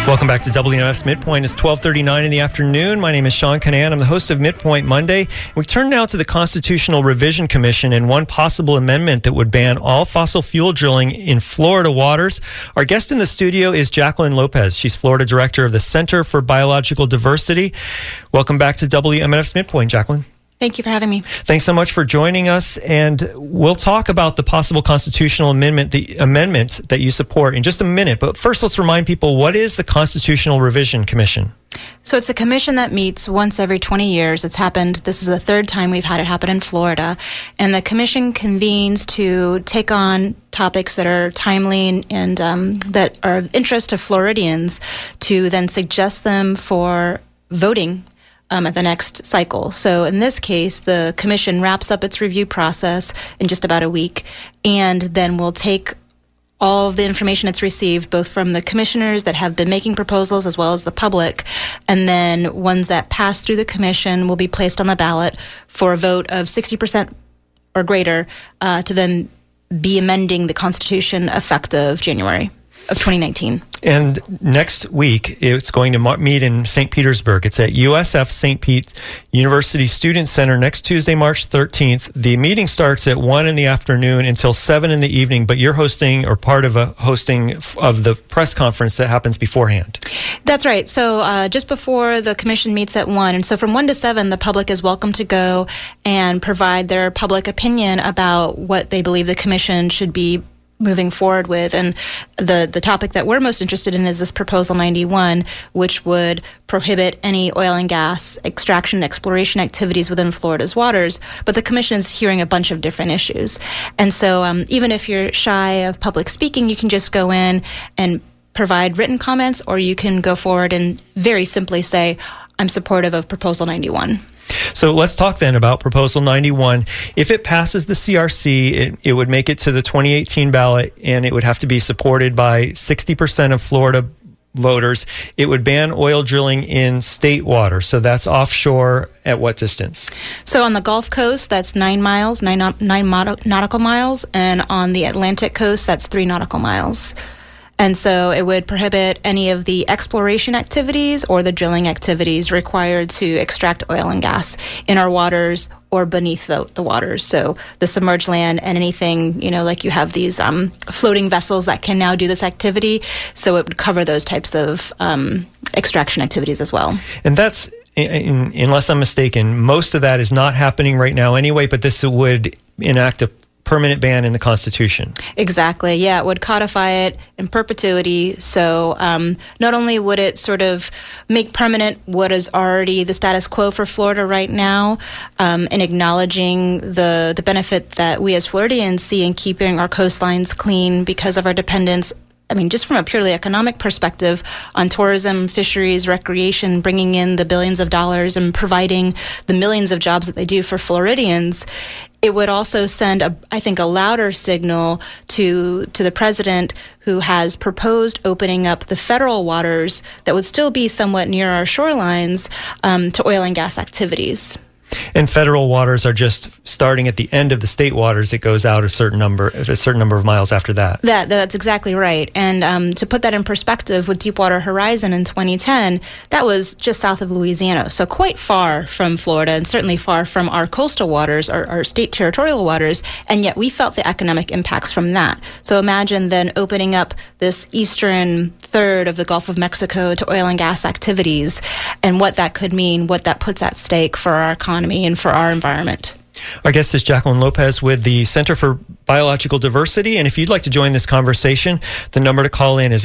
Welcome back to WMS Midpoint. It's 12:39 in the afternoon. My name is Sean Canan. I'm the host of Midpoint Monday. We turn now to the Constitutional Revision Commission and one possible amendment that would ban all fossil fuel drilling in Florida waters. Our guest in the studio is Jacqueline Lopez. She's Florida Director of the Center for Biological Diversity. Welcome back to WMS Midpoint, Jacqueline. Thank you for having me. Thanks so much for joining us, and we'll talk about the possible constitutional amendment, the amendment that you support in just a minute. But first, let's remind people, what is the Constitutional Revision Commission? So it's a commission that meets once every 20 years. It's happened, this is the third time we've had it happen in Florida. And the commission convenes to take on topics that are timely and that are of interest to Floridians, to then suggest them for voting at the next cycle. So in this case, the commission wraps up its review process in just about a week, and then will take all of the information it's received, both from the commissioners that have been making proposals as well as the public, and then ones that pass through the commission will be placed on the ballot for a vote of 60% or greater to then be amending the Constitution effective January of 2019. And next week, it's going to meet in St. Petersburg. It's at USF St. Pete University Student Center next Tuesday, March 13th. The meeting starts at 1 in the afternoon until 7 in the evening, but you're hosting or part of a hosting of the press conference that happens beforehand. That's right. So just before the commission meets at 1, and so from 1 to 7, the public is welcome to go and provide their public opinion about what they believe the commission should be moving forward with. And the topic that we're most interested in is this Proposal 91, which would prohibit any oil and gas extraction and exploration activities within Florida's waters. But the commission is hearing a bunch of different issues. And so even if you're shy of public speaking, you can just go in and provide written comments, or you can go forward and very simply say, I'm supportive of Proposal 91. So let's talk then about Proposal 91. If it passes the CRC, it would make it to the 2018 ballot, and it would have to be supported by 60% of Florida voters. It would ban oil drilling in state water. So that's offshore at what distance? So on the Gulf Coast, that's 9 miles, nine nautical miles, and on the Atlantic coast, that's 3 nautical miles. And so it would prohibit any of the exploration activities or the drilling activities required to extract oil and gas in our waters or beneath the waters. So the submerged land and anything, like you have these floating vessels that can now do this activity. So it would cover those types of extraction activities as well. And that's, unless I'm mistaken, most of that is not happening right now anyway, but this would enact a permanent ban in the Constitution. Exactly. Yeah, it would codify it in perpetuity. So not only would it sort of make permanent what is already the status quo for Florida right now, in acknowledging the benefit that we as Floridians see in keeping our coastlines clean because of our dependence, just from a purely economic perspective, on tourism, fisheries, recreation, bringing in the billions of dollars and providing the millions of jobs that they do for Floridians. It would also send, a louder signal to the president, who has proposed opening up the federal waters that would still be somewhat near our shorelines to oil and gas activities. And federal waters are just starting at the end of the state waters. It goes out a certain number of miles after that. That's exactly right. And to put that in perspective, with Deepwater Horizon in 2010, that was just south of Louisiana, so quite far from Florida and certainly far from our coastal waters, our state territorial waters, and yet we felt the economic impacts from that. So imagine then opening up this eastern third of the Gulf of Mexico to oil and gas activities, and what that could mean, what that puts at stake for our economy and for our environment. Our guest is Jacqueline Lopez with the Center for Biological Diversity. And if you'd like to join this conversation, the number to call in is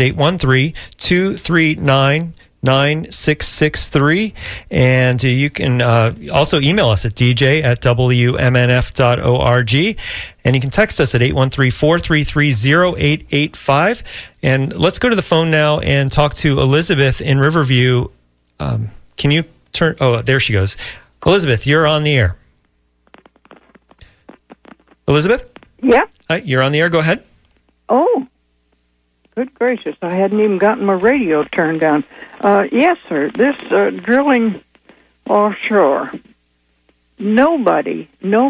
813-239-9663. And you can also email us at dj@wmnf.org. And you can text us at 813-433-0885. And let's go to the phone now and talk to Elizabeth in Riverview. Can you turn? Oh, there she goes. Elizabeth, you're on the air. Elizabeth? Yeah. Hi, you're on the air. Go ahead. Oh, good gracious. I hadn't even gotten my radio turned down. Yes, sir. This drilling offshore, nobody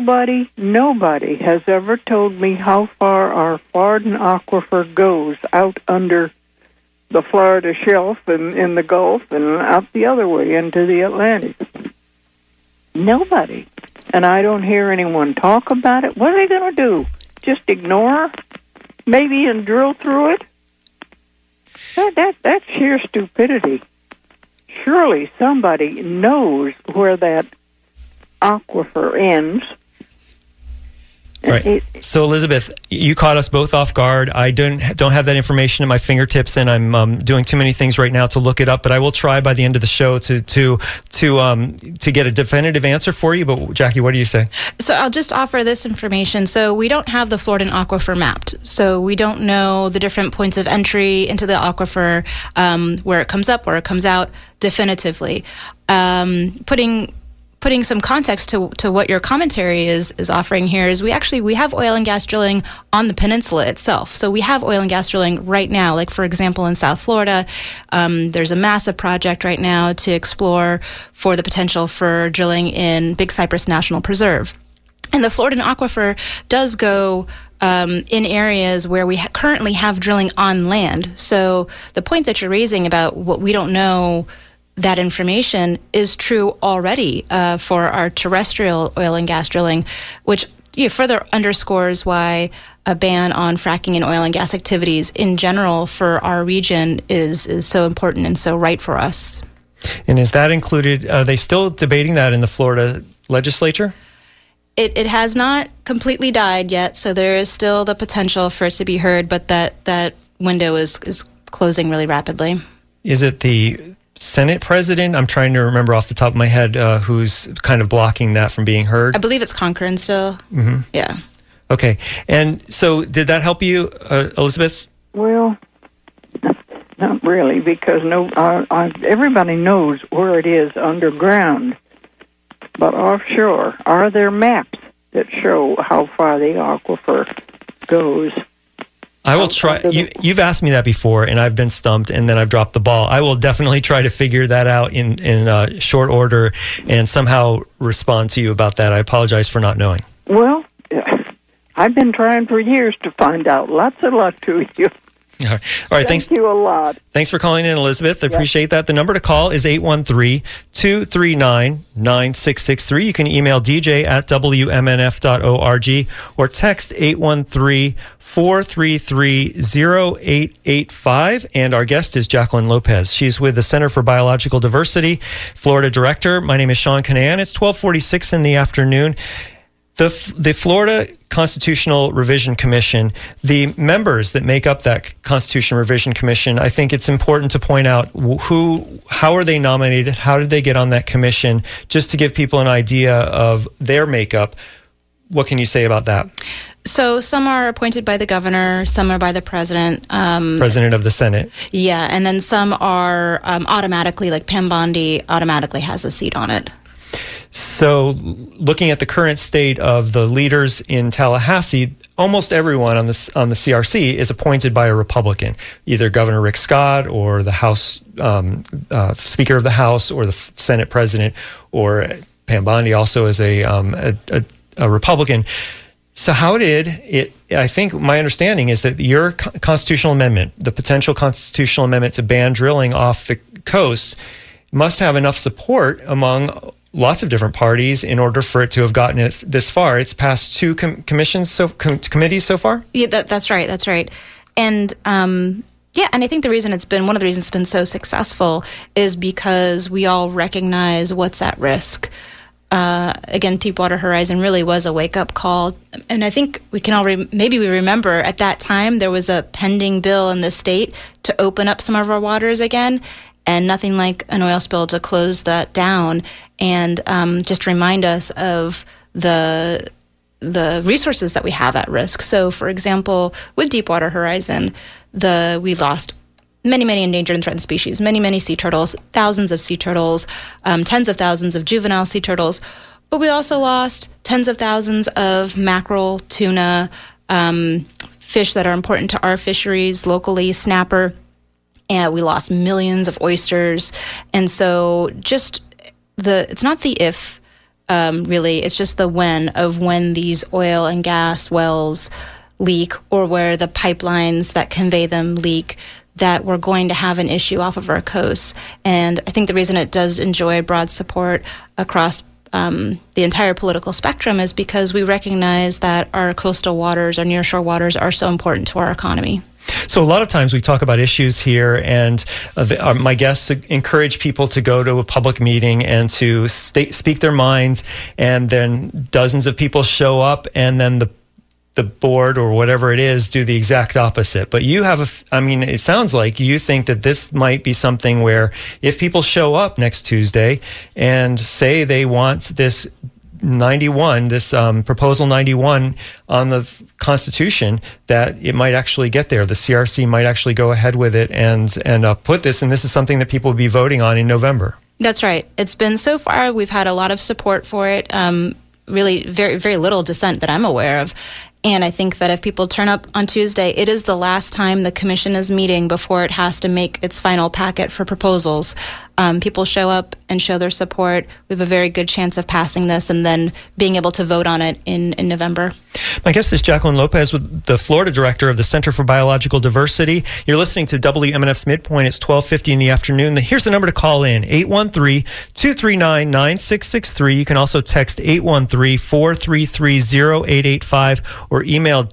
has ever told me how far our Floridan aquifer goes out under the Florida shelf and in the Gulf and out the other way into the Atlantic. Nobody. And I don't hear anyone talk about it. What are they going to do? Just ignore? Maybe and drill through it? That's sheer stupidity. Surely somebody knows where that aquifer ends. Right. So, Elizabeth, you caught us both off guard. I don't have that information at my fingertips, and I'm doing too many things right now to look it up. But I will try by the end of the show to get a definitive answer for you. But Jackie, what do you say? So I'll just offer this information. So we don't have the Floridan aquifer mapped. So we don't know the different points of entry into the aquifer, where it comes up, where it comes out definitively. Putting some context to what your commentary is offering here is we have oil and gas drilling on the peninsula itself. So we have oil and gas drilling right now. Like, for example, in South Florida, there's a massive project right now to explore for the potential for drilling in Big Cypress National Preserve. And the Floridan aquifer does go in areas where we currently have drilling on land. So the point that you're raising about what we don't know, that information is true already for our terrestrial oil and gas drilling, which further underscores why a ban on fracking and oil and gas activities in general for our region is so important and so right for us. And is that included? Are they still debating that in the Florida legislature? It has not completely died yet, so there is still the potential for it to be heard, but that window is closing really rapidly. Is it the Senate president? I'm trying to remember off the top of my head who's kind of blocking that from being heard. I believe it's Cochran still. Mm-hmm. Yeah. Okay. And so did that help you, Elizabeth? Well, not really, because everybody knows where it is underground. But offshore, are there maps that show how far the aquifer goes? I will try. You've asked me that before, and I've been stumped, and then I've dropped the ball. I will definitely try to figure that out in short order and somehow respond to you about that. I apologize for not knowing. Well, I've been trying for years to find out. Lots of luck to you. All right. Thank you a lot. Thanks for calling in, Elizabeth. I appreciate that. The number to call is 813-239-9663. You can email dj@wmnf.org or text 813-433-0885. And our guest is Jacqueline Lopez. She's with the Center for Biological Diversity, Florida Director. My name is Sean Canan. It's 12:46 in the afternoon. The Florida Constitutional Revision Commission, the members that make up that Constitutional Revision Commission, I think it's important to point out how are they nominated, how did they get on that commission, just to give people an idea of their makeup. What can you say about that? So some are appointed by the governor, some are by the president. President of the Senate. Yeah, and then some are automatically, like Pam Bondi automatically has a seat on it. So looking at the current state of the leaders in Tallahassee, almost everyone on the CRC is appointed by a Republican, either Governor Rick Scott or the House Speaker of the House or the Senate President, or Pam Bondi also is a Republican. So how did it, I think my understanding is that your constitutional amendment, the potential constitutional amendment to ban drilling off the coast, must have enough support among lots of different parties in order for it to have gotten it this far. It's passed two committees so far? Yeah, that's right. That's right. And and I think one of the reasons it's been so successful is because we all recognize what's at risk. Again, Deepwater Horizon really was a wake-up call. And I think we can all maybe we remember at that time there was a pending bill in the state to open up some of our waters again, and nothing like an oil spill to close that down and just remind us of the resources that we have at risk. So, for example, with Deepwater Horizon, we lost many, many endangered and threatened species, many, many sea turtles, thousands of sea turtles, tens of thousands of juvenile sea turtles. But we also lost tens of thousands of mackerel, tuna, fish that are important to our fisheries locally, snapper. And we lost millions of oysters. And so it's not the if, really, it's just the when of when these oil and gas wells leak or where the pipelines that convey them leak, that we're going to have an issue off of our coasts. And I think the reason it does enjoy broad support across the entire political spectrum is because we recognize that our coastal waters, our nearshore waters, are so important to our economy. So a lot of times we talk about issues here, and my guests encourage people to go to a public meeting and to speak their minds, and then dozens of people show up, and then the board or whatever it is do the exact opposite. But you have it sounds like you think that this might be something where if people show up next Tuesday and say they want this 91, this proposal 91 on the Constitution, that it might actually get there. The CRC might actually go ahead with it and put this, and this is something that people will be voting on in November. That's right. It's been, so far, we've had a lot of support for it. Really very, very little dissent that I'm aware of. And I think that if people turn up on Tuesday, it is the last time the commission is meeting before it has to make its final packet for proposals. People show up and show their support. We have a very good chance of passing this and then being able to vote on it in November. My guest is Jacqueline Lopez, with the Florida Director of the Center for Biological Diversity. You're listening to WMNF's Midpoint. It's 12:50 in the afternoon. Here's the number to call in, 813-239-9663. You can also text 813-433-0885 or email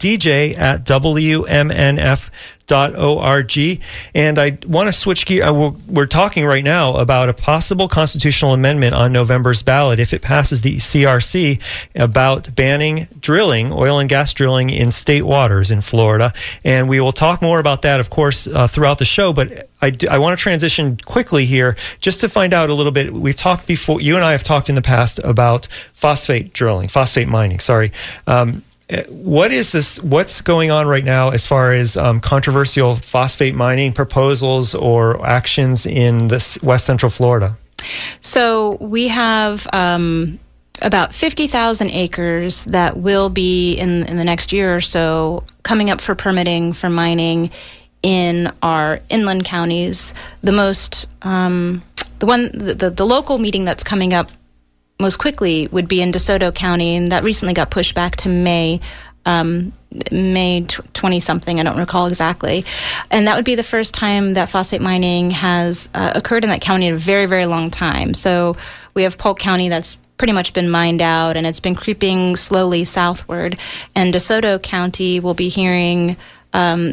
dj@wmnf.org. And I want to switch gear. We're talking right now about a possible constitutional amendment on November's ballot, if it passes the CRC, about banning drilling, oil and gas drilling in state waters in Florida. And we will talk more about that, of course, throughout the show. But I want to transition quickly here just to find out a little bit. We've talked before, you and I have talked in the past about phosphate mining, sorry. What is this? What's going on right now as far as controversial phosphate mining proposals or actions in this West Central Florida? So we have about 50,000 acres that will be in the next year or so coming up for permitting for mining in our inland counties. The local meeting that's coming up most quickly would be in DeSoto County, and that recently got pushed back to May 20-something, I don't recall exactly. And that would be the first time that phosphate mining has occurred in that county in a very, very long time. So we have Polk County that's pretty much been mined out, and it's been creeping slowly southward. And DeSoto County will be hearing from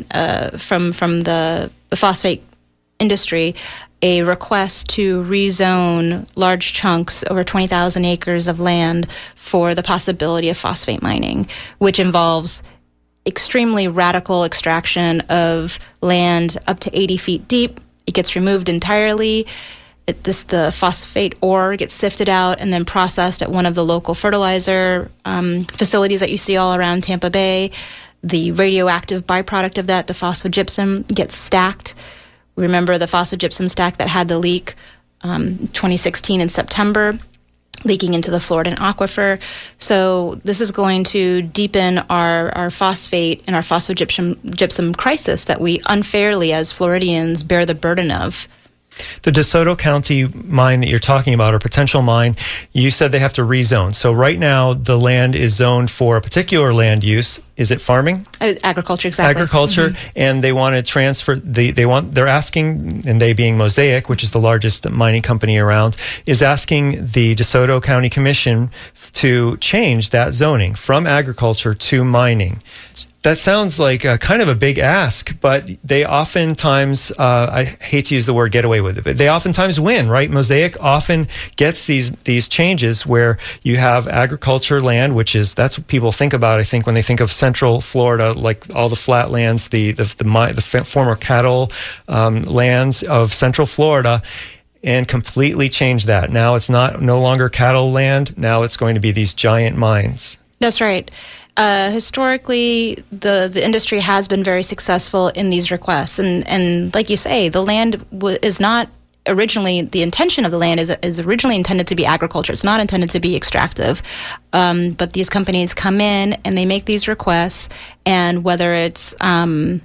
the phosphate industry a request to rezone large chunks, over 20,000 acres of land, for the possibility of phosphate mining, which involves extremely radical extraction of land up to 80 feet deep. It gets removed entirely. The phosphate ore gets sifted out and then processed at one of the local fertilizer facilities that you see all around Tampa Bay. The radioactive byproduct of that, the phosphogypsum, gets stacked. Remember the phosphogypsum stack that had the leak 2016 in September, leaking into the Floridan aquifer. So this is going to deepen our phosphate and our phosphogypsum crisis that we unfairly, as Floridians, bear the burden of. The DeSoto County mine that you're talking about, or potential mine, you said they have to rezone. So right now the land is zoned for a particular land use. Is it farming? Agriculture, exactly. Agriculture, and they want to transfer. They're asking, and they being Mosaic, which is the largest mining company around, is asking the DeSoto County Commission to change that zoning from agriculture to mining. That sounds like kind of a big ask, but they oftentimes, I hate to use the word get away with it, but they oftentimes win, right? Mosaic often gets these changes where you have agriculture land, that's what people think about, I think, when they think of Central Florida, like all the flatlands, the former cattle lands of Central Florida, and completely change that. Now it's no longer cattle land. Now it's going to be these giant mines. That's right. Historically, the industry has been very successful in these requests. And like you say, the land is not originally, the intention of the land is originally intended to be agriculture. It's not intended to be extractive. But these companies come in and they make these requests, and whether it's what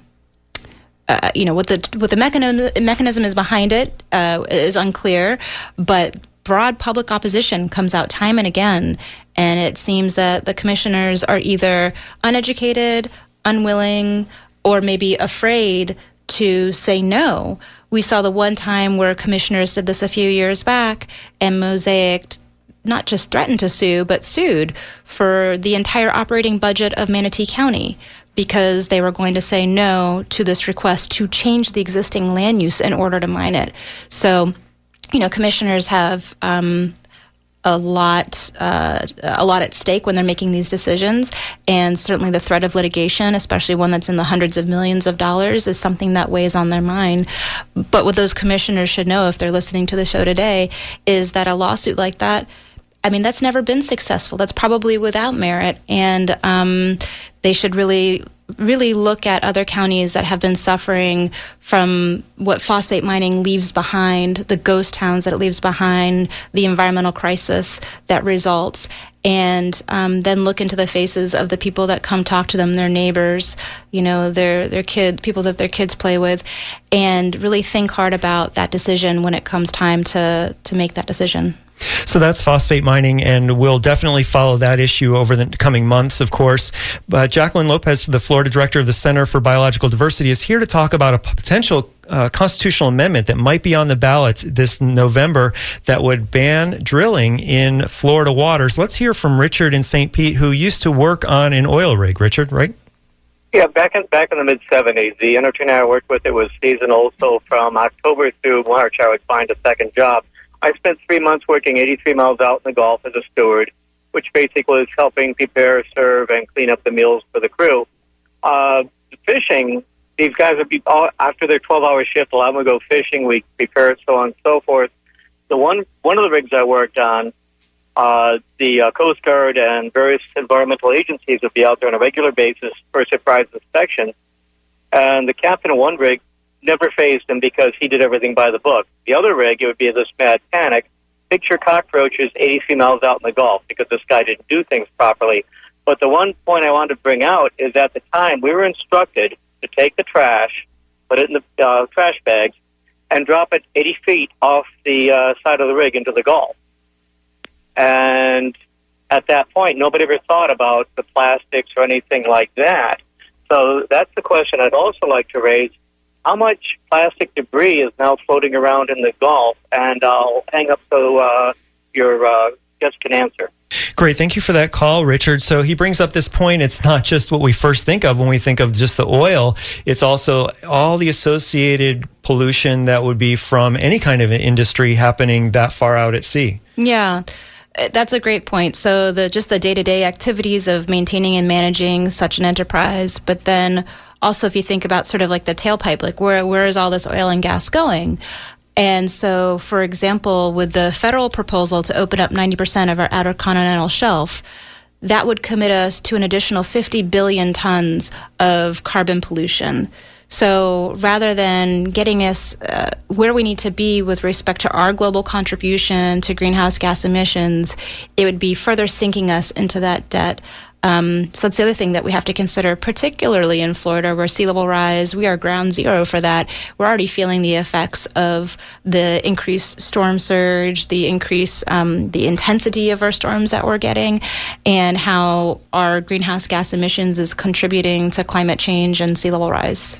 the mechanism is behind it is unclear, but broad public opposition comes out time and again, and it seems that the commissioners are either uneducated, unwilling or maybe afraid to say no. We saw the one time where commissioners did this a few years back, and Mosaic not just threatened to sue, but sued for the entire operating budget of Manatee County because they were going to say no to this request to change the existing land use in order to mine it. So, commissioners have a lot at stake when they're making these decisions, and certainly the threat of litigation, especially one that's in the hundreds of millions of dollars, is something that weighs on their mind. But what those commissioners should know, if they're listening to the show today, is that a lawsuit like that, that's never been successful. That's probably without merit, and they should really look at other counties that have been suffering from what phosphate mining leaves behind, the ghost towns that it leaves behind, the environmental crisis that results, and then look into the faces of the people that come talk to them, their neighbors, their kid, people that their kids play with, and really think hard about that decision when it comes time to make that decision. So that's phosphate mining, and we'll definitely follow that issue over the coming months, of course. But Jacqueline Lopez, the Florida Director of the Center for Biological Diversity, is here to talk about a potential constitutional amendment that might be on the ballot this November that would ban drilling in Florida waters. Let's hear from Richard in St. Pete, who used to work on an oil rig. Richard, right? Yeah, back in the mid-'70s, the industry I worked with, it was seasonal. So from October through March, I would find a second job. I spent 3 months working 83 miles out in the Gulf as a steward, which basically was helping prepare, serve, and clean up the meals for the crew. Fishing, these guys would be, after their 12-hour shift, a lot of them would go fishing, we prepare, so on and so forth. The one of the rigs I worked on, the Coast Guard and various environmental agencies would be out there on a regular basis for a surprise inspection. And the captain of one rig never fazed him because he did everything by the book. The other rig, it would be this mad panic. Picture cockroaches 83 miles out in the Gulf because this guy didn't do things properly. But the one point I wanted to bring out is at the time we were instructed to take the trash, put it in the trash bags, and drop it 80 feet off the side of the rig into the Gulf. And at that point, nobody ever thought about the plastics or anything like that. So that's the question I'd also like to raise. How much plastic debris is now floating around in the Gulf? And I'll hang up so your guest can answer. Great. Thank you for that call, Richard. So he brings up this point. It's not just what we first think of when we think of just the oil. It's also all the associated pollution that would be from any kind of an industry happening that far out at sea. Yeah. That's a great point. So just the day-to-day activities of maintaining and managing such an enterprise, but then also if you think about sort of like the tailpipe, like where is all this oil and gas going? And so, for example, with the federal proposal to open up 90% of our outer continental shelf, that would commit us to an additional 50 billion tons of carbon pollution. So rather than getting us where we need to be with respect to our global contribution to greenhouse gas emissions, it would be further sinking us into that debt. So that's the other thing that we have to consider, particularly in Florida, where sea level rise, we are ground zero for that. We're already feeling the effects of the increased storm surge, the increase, the intensity of our storms that we're getting, and how our greenhouse gas emissions is contributing to climate change and sea level rise.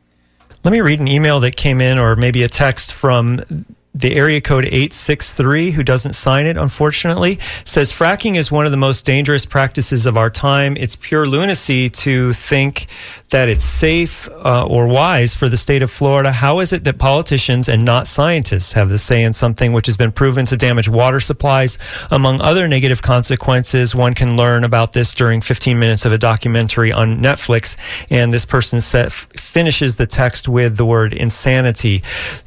Let me read an email that came in, or maybe a text from the area code 863, who doesn't sign it, unfortunately, says fracking is one of the most dangerous practices of our time. It's pure lunacy to think that it's safe or wise for the state of Florida. How is it that politicians and not scientists have the say in something which has been proven to damage water supplies, among other negative consequences? One can learn about this during 15 minutes of a documentary on Netflix. And this person finishes the text with the word insanity.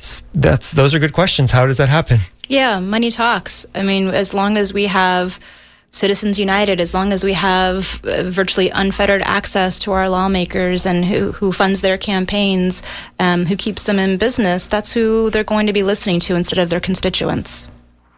Those are good questions. How does that happen? Yeah, money talks. I mean, as long as we have Citizens United, as long as we have virtually unfettered access to our lawmakers and who funds their campaigns, who keeps them in business, that's who they're going to be listening to instead of their constituents.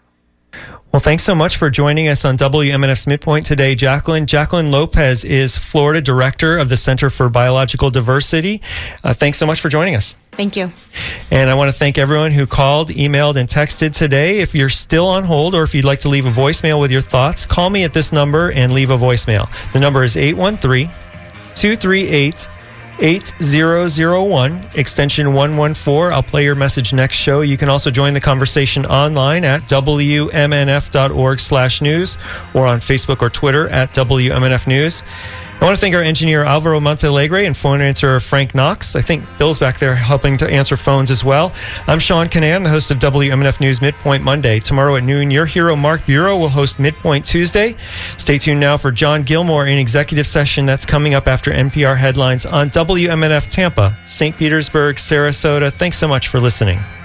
Well, thanks so much for joining us on WMNF's Midpoint today, Jacqueline. Jacqueline Lopez is Florida Director of the Center for Biological Diversity. Thanks so much for joining us. Thank you. And I want to thank everyone who called, emailed, and texted today. If you're still on hold or if you'd like to leave a voicemail with your thoughts, call me at this number and leave a voicemail. The number is 813-273-8255. 238-8001, extension 114. I'll play your message next show. You can also join the conversation online at wmnf.org/news or on Facebook or Twitter at WMNF News. I want to thank our engineer Alvaro Montalegre and phone answerer Frank Knox. I think Bill's back there helping to answer phones as well. I'm Sean Canan, the host of WMNF News Midpoint Monday. Tomorrow at noon, your hero Mark Bureau will host Midpoint Tuesday. Stay tuned now for John Gilmore in executive session. That's coming up after NPR headlines on WMNF Tampa, St. Petersburg, Sarasota. Thanks so much for listening.